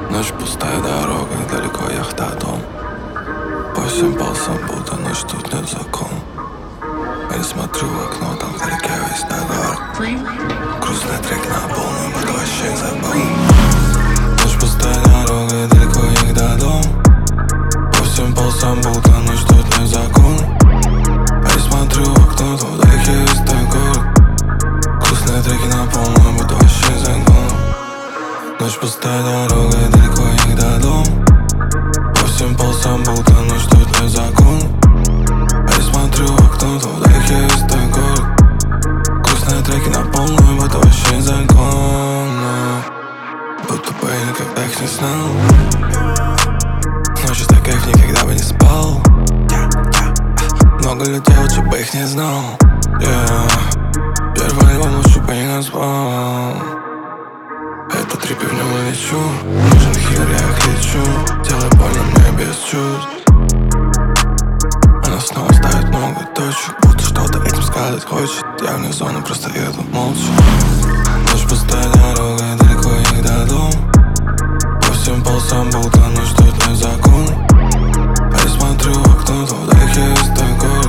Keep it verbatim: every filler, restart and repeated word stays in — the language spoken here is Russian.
Ночь, пустая дорога, далеко яхта, дом. По всем полосам, будто ночь, тут нет закон. Я смотрю в окно, там вдалеке весь город. Грустный трек на полную, это вообще забыл. Ночь, пустая дорога, далеко ехать дом. По всем полосам, будто ночь, тут нет закон. Я смотрю в окно, там вдалеке весь город. Грустные треки на полную, это вообще закон. Ночь, пустая дорога, далеко ехать дом. По всем полосам, будто ночь, тут нет закон. А я смотрю в окно, то вдалеке весь твой город. Грустные треки на полную, будто вообще законно. Будто бы я никогда их не знал. Ночи так кайф, никогда бы не спал. Много людей, лучше бы их не знал. Yeah. Первый альбом лучше бы не назвал. Это трип, и в нем я лечу. Нужен хилер, я их лечу. Делай больно мне без чувств. Она снова ставит много точек, будто что-то этим сказать хочет. Я вне зоны, просто еду молча. Ночь, пустая дорога, далеко ехать до дом. По всем полосам, будто ночь, тут нет закон. А я смотрю в окно, то вдалеке весь твой город.